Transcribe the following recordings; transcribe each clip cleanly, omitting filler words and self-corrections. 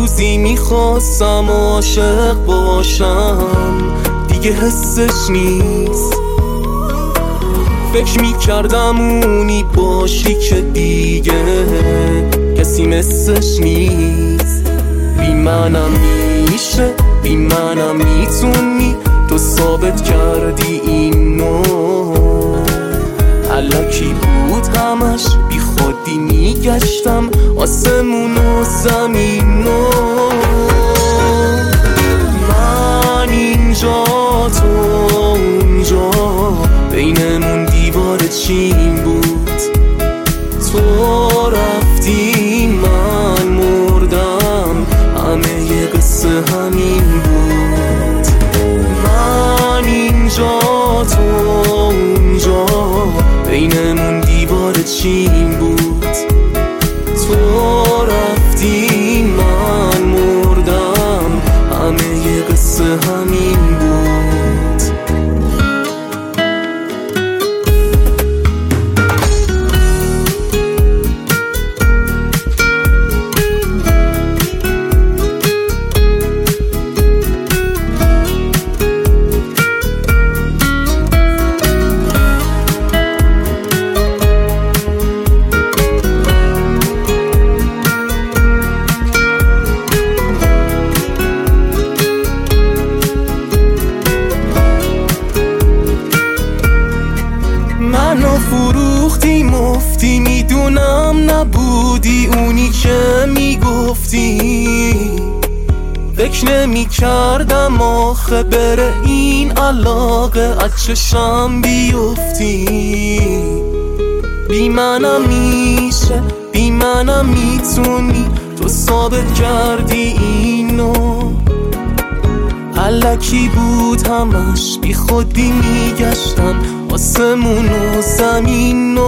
روزی میخواستم عاشق باشم دیگه حسش نیست. فکر میکردم اونی باشی که دیگه کسی مثلش نیست. بی منم میشه، بی منم میتونی، تو ثابت کردی اینو. الکی بود همش، بی خودی میگشتم آسمون و زمینو. من اینجا تو اونجا، بینمون دیوار چین بود. تو رفتی من مردم، همه یه قصه همین بود. من اینجا تو اونجا، بینمون دیوار چین بود. تو رفتی من مردم، همه یه قصه همین بود. منو فروختی مفتی، میدونم نبودی اونی که میگفتی. فکر نمی کردم آخه بره این علاقه از چشم بیفتی. بی منم میشه، بی منم میتونی، تو ثابت کردی اینو. الکی بود همش، بی خودی میگشتم آسمون و زمینو.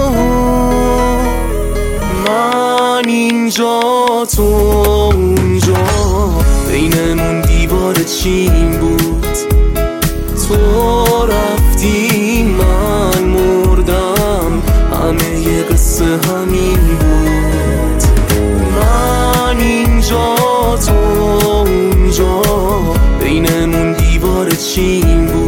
من اینجا تو اونجا، بینمون دیوار چین بود. تو رفتی من مردم، همه یه قصه همین بود. من اینجا تو اونجا، بینمون دیوار چین بود.